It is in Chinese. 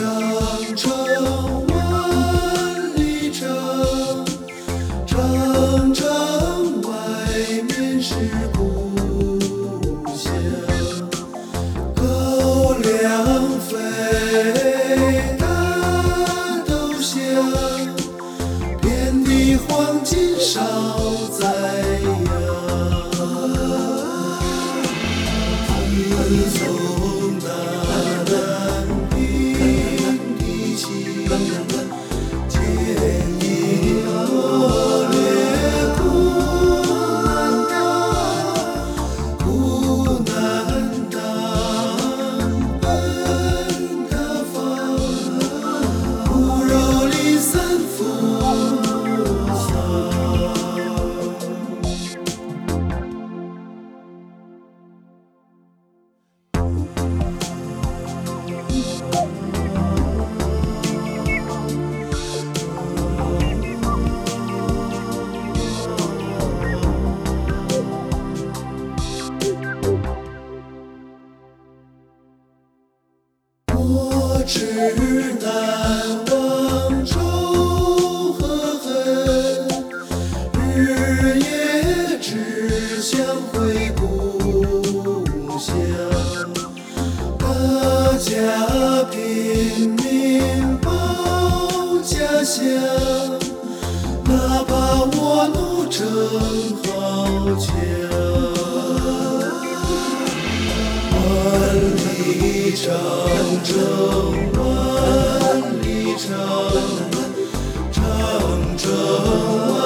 长城万里长，长城外面是故乡。狗粮肥，大豆香，遍地黄金少宰羊。听从大南平地起，见一落烈苦难当，奔他方，骨肉里三伏藏。我只难忘仇和恨，日夜只想回故乡。大家拼命保家乡，哪怕我怒争豪强。万里长城万里长，长城